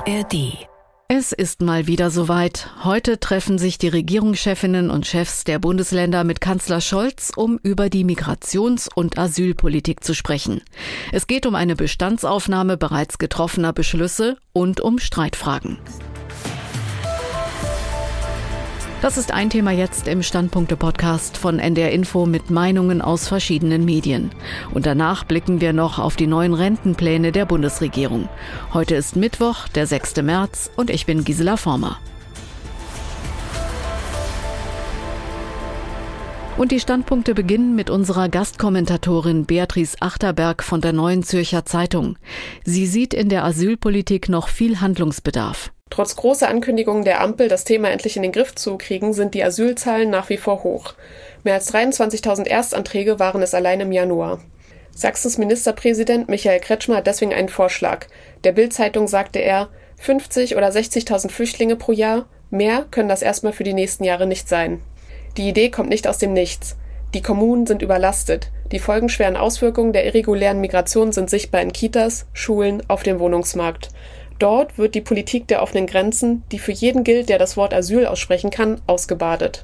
ARD. Es ist mal wieder soweit. Heute treffen sich die Regierungschefinnen und Chefs der Bundesländer mit Kanzler Scholz, um über die Migrations- und Asylpolitik zu sprechen. Es geht um eine Bestandsaufnahme bereits getroffener Beschlüsse und um Streitfragen. Das ist ein Thema jetzt im Standpunkte-Podcast von NDR Info mit Meinungen aus verschiedenen Medien. Und danach blicken wir noch auf die neuen Rentenpläne der Bundesregierung. Heute ist Mittwoch, der 6. März und ich bin Gisela Former. Und die Standpunkte beginnen mit unserer Gastkommentatorin Beatrice Achterberg von der Neuen Zürcher Zeitung. Sie sieht in der Asylpolitik noch viel Handlungsbedarf. Trotz großer Ankündigungen der Ampel, das Thema endlich in den Griff zu kriegen, sind die Asylzahlen nach wie vor hoch. Mehr als 23.000 Erstanträge waren es allein im Januar. Sachsens Ministerpräsident Michael Kretschmer hat deswegen einen Vorschlag. Der Bild-Zeitung sagte er, 50.000 oder 60.000 Flüchtlinge pro Jahr, mehr können das erstmal für die nächsten Jahre nicht sein. Die Idee kommt nicht aus dem Nichts. Die Kommunen sind überlastet. Die folgenschweren Auswirkungen der irregulären Migration sind sichtbar in Kitas, Schulen, auf dem Wohnungsmarkt. Dort wird die Politik der offenen Grenzen, die für jeden gilt, der das Wort Asyl aussprechen kann, ausgebadet.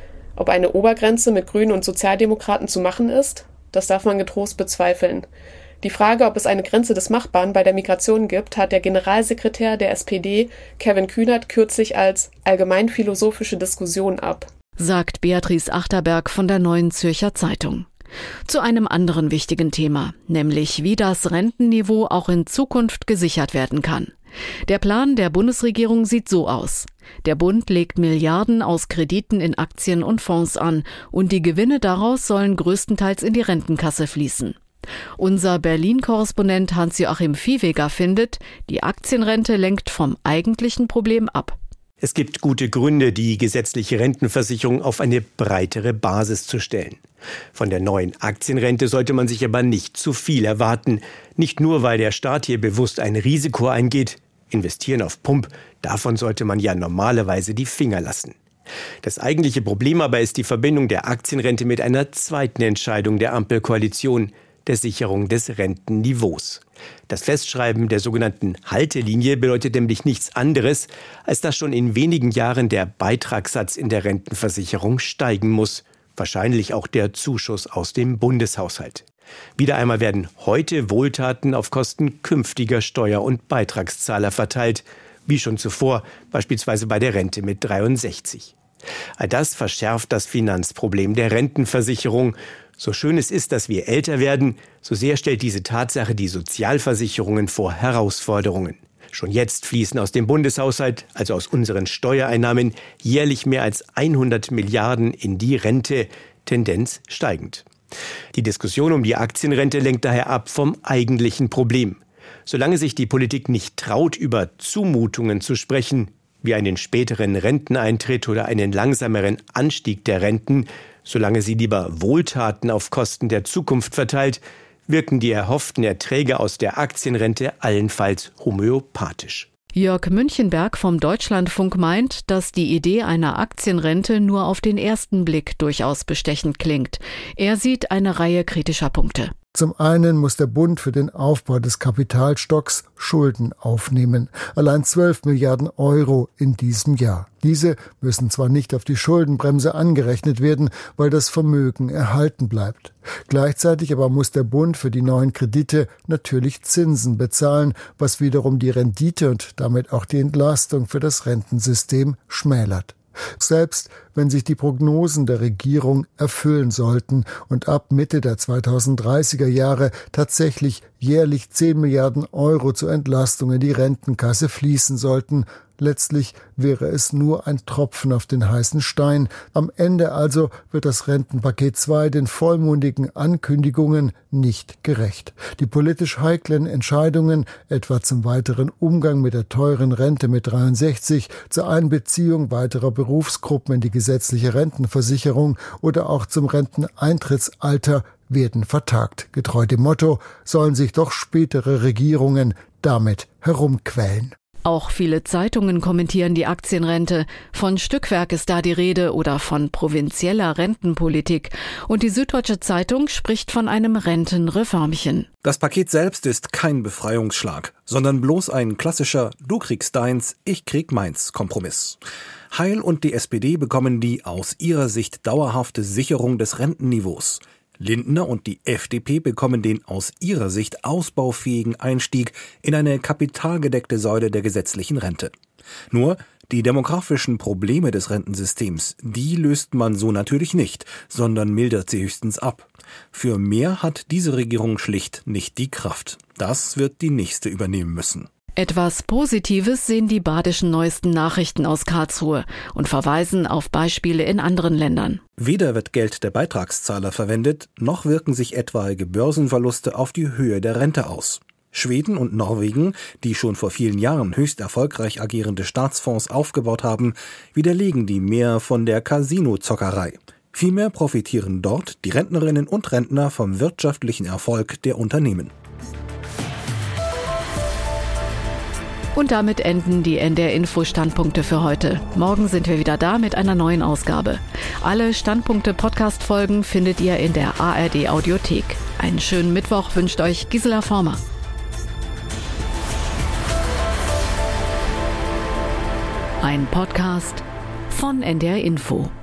Ob eine Obergrenze mit Grünen und Sozialdemokraten zu machen ist, das darf man getrost bezweifeln. Die Frage, ob es eine Grenze des Machbaren bei der Migration gibt, hat der Generalsekretär der SPD, Kevin Kühnert, kürzlich als allgemeinphilosophische Diskussion ab. Sagt Beatrice Achterberg von der Neuen Zürcher Zeitung. Zu einem anderen wichtigen Thema, nämlich wie das Rentenniveau auch in Zukunft gesichert werden kann. Der Plan der Bundesregierung sieht so aus. Der Bund legt Milliarden aus Krediten in Aktien und Fonds an und die Gewinne daraus sollen größtenteils in die Rentenkasse fließen. Unser Berlin-Korrespondent Hans-Joachim Viehweger findet, die Aktienrente lenkt vom eigentlichen Problem ab. Es gibt gute Gründe, die gesetzliche Rentenversicherung auf eine breitere Basis zu stellen. Von der neuen Aktienrente sollte man sich aber nicht zu viel erwarten. Nicht nur, weil der Staat hier bewusst ein Risiko eingeht. Investieren auf Pump, davon sollte man ja normalerweise die Finger lassen. Das eigentliche Problem aber ist die Verbindung der Aktienrente mit einer zweiten Entscheidung der Ampelkoalition, der Sicherung des Rentenniveaus. Das Festschreiben der sogenannten Haltelinie bedeutet nämlich nichts anderes, als dass schon in wenigen Jahren der Beitragssatz in der Rentenversicherung steigen muss. Wahrscheinlich auch der Zuschuss aus dem Bundeshaushalt. Wieder einmal werden heute Wohltaten auf Kosten künftiger Steuer- und Beitragszahler verteilt, wie schon zuvor, beispielsweise bei der Rente mit 63. All das verschärft das Finanzproblem der Rentenversicherung. So schön es ist, dass wir älter werden, so sehr stellt diese Tatsache die Sozialversicherungen vor Herausforderungen. Schon jetzt fließen aus dem Bundeshaushalt, also aus unseren Steuereinnahmen, jährlich mehr als 100 Milliarden in die Rente, Tendenz steigend. Die Diskussion um die Aktienrente lenkt daher ab vom eigentlichen Problem. Solange sich die Politik nicht traut, über Zumutungen zu sprechen, wie einen späteren Renteneintritt oder einen langsameren Anstieg der Renten, solange sie lieber Wohltaten auf Kosten der Zukunft verteilt, wirken die erhofften Erträge aus der Aktienrente allenfalls homöopathisch. Jörg Münchenberg vom Deutschlandfunk meint, dass die Idee einer Aktienrente nur auf den ersten Blick durchaus bestechend klingt. Er sieht eine Reihe kritischer Punkte. Zum einen muss der Bund für den Aufbau des Kapitalstocks Schulden aufnehmen. Allein 12 Milliarden Euro in diesem Jahr. Diese müssen zwar nicht auf die Schuldenbremse angerechnet werden, weil das Vermögen erhalten bleibt. Gleichzeitig aber muss der Bund für die neuen Kredite natürlich Zinsen bezahlen, was wiederum die Rendite und damit auch die Entlastung für das Rentensystem schmälert. Selbst wenn sich die Prognosen der Regierung erfüllen sollten und ab Mitte der 2030er Jahre tatsächlich jährlich 10 Milliarden Euro zur Entlastung in die Rentenkasse fließen sollten, letztlich wäre es nur ein Tropfen auf den heißen Stein. Am Ende also wird das Rentenpaket 2 den vollmundigen Ankündigungen nicht gerecht. Die politisch heiklen Entscheidungen, etwa zum weiteren Umgang mit der teuren Rente mit 63, zur Einbeziehung weiterer Berufsgruppen in die gesetzliche Rentenversicherung oder auch zum Renteneintrittsalter, werden vertagt. Getreu dem Motto, sollen sich doch spätere Regierungen damit herumquälen. Auch viele Zeitungen kommentieren die Aktienrente. Von Stückwerk ist da die Rede oder von provinzieller Rentenpolitik. Und die Süddeutsche Zeitung spricht von einem Rentenreformchen. Das Paket selbst ist kein Befreiungsschlag, sondern bloß ein klassischer Du kriegst deins, ich krieg meins Kompromiss. Heil und die SPD bekommen die aus ihrer Sicht dauerhafte Sicherung des Rentenniveaus. Lindner und die FDP bekommen den aus ihrer Sicht ausbaufähigen Einstieg in eine kapitalgedeckte Säule der gesetzlichen Rente. Nur die demografischen Probleme des Rentensystems, die löst man so natürlich nicht, sondern mildert sie höchstens ab. Für mehr hat diese Regierung schlicht nicht die Kraft. Das wird die nächste übernehmen müssen. Etwas Positives sehen die badischen neuesten Nachrichten aus Karlsruhe und verweisen auf Beispiele in anderen Ländern. Weder wird Geld der Beitragszahler verwendet, noch wirken sich etwaige Börsenverluste auf die Höhe der Rente aus. Schweden und Norwegen, die schon vor vielen Jahren höchst erfolgreich agierende Staatsfonds aufgebaut haben, widerlegen die mehr von der Casino-Zockerei. Vielmehr profitieren dort die Rentnerinnen und Rentner vom wirtschaftlichen Erfolg der Unternehmen. Und damit enden die NDR-Info-Standpunkte für heute. Morgen sind wir wieder da mit einer neuen Ausgabe. Alle Standpunkte-Podcast-Folgen findet ihr in der ARD-Audiothek. Einen schönen Mittwoch wünscht euch Gisela Former. Ein Podcast von NDR Info.